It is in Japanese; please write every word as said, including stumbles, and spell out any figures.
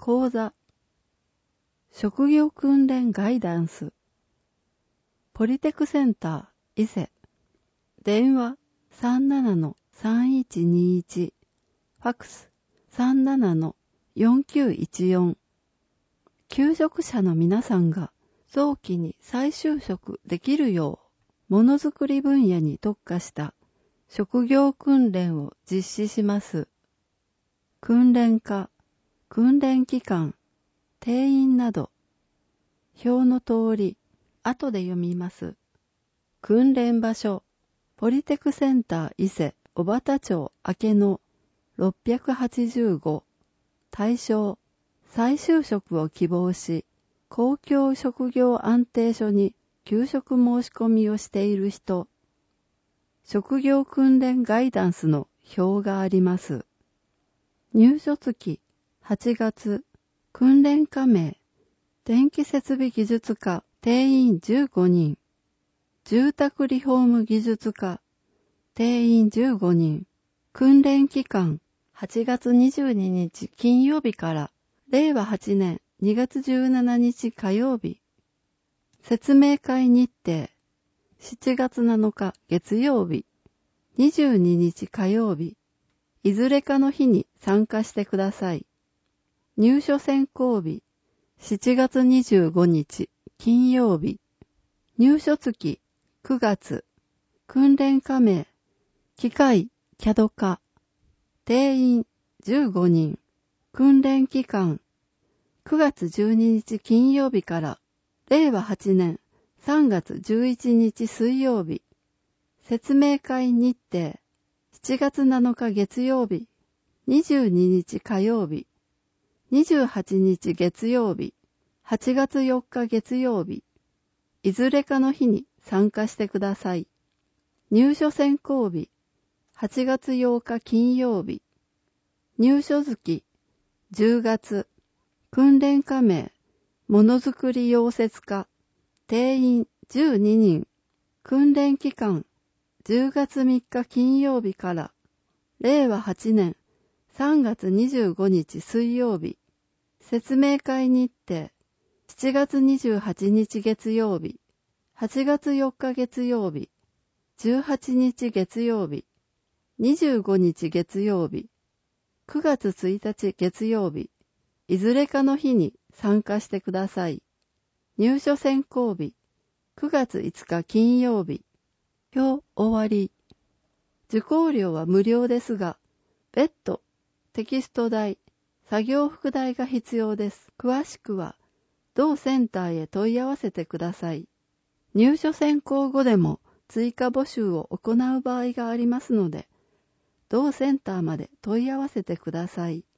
講座、職業訓練ガイダンス、ポリテクセンター伊勢、電話 さんななのさんいちにいち、ファックス さんななのよんきゅういちよん。求職者の皆さんが早期に再就職できるよう、ものづくり分野に特化した職業訓練を実施します。訓練課、訓練期間、定員など、表の通り、後で読みます。訓練場所、ポリテクセンター伊勢小畑町明野ろっぴゃくはちじゅうご。対象、再就職を希望し、公共職業安定所に求職申し込みをしている人、職業訓練ガイダンスの表があります。入所月、はちがつ、訓練課名、電気設備技術科、定員じゅうごにん、住宅リフォーム技術科、定員じゅうごにん、訓練期間、はちがつにじゅうににち金曜日かられいわはちねんにがつじゅうしちにち火曜日、説明会日程、しちがつなのか月曜日、にじゅうににち火曜日、いずれかの日に参加してください。入所選考日、しちがつにじゅうごにち金曜日、入所月くがつ、訓練課名、機械、キャド科、定員じゅうごにん、訓練期間、くがつじゅうににち金曜日かられいわはちねんさんがつじゅういちにち水曜日、説明会日程、しちがつなのか月曜日、にじゅうににち火曜日、にじゅうはちにち月曜日、はちがつよっか月曜日、いずれかの日に参加してください。入所選考日、はちがつようか金曜日、入所月、じゅうがつ、訓練課名、ものづくり溶接科、定員じゅうににん、訓練期間、じゅうがつみっか金曜日かられいわはちねんさんがつにじゅうごにち水曜日、説明会日程、しちがつにじゅうはちにち月曜日、はちがつよっか月曜日、じゅうはちにち月曜日、にじゅうごにち月曜日、くがつついたち月曜日、いずれかの日に参加してください。入所選考日、くがついつか金曜日。表終わり。受講料は無料ですが、別途テキスト代、作業服代が必要です。詳しくは、同センターへ問い合わせてください。入所選考後でも追加募集を行う場合がありますので、同センターまで問い合わせてください。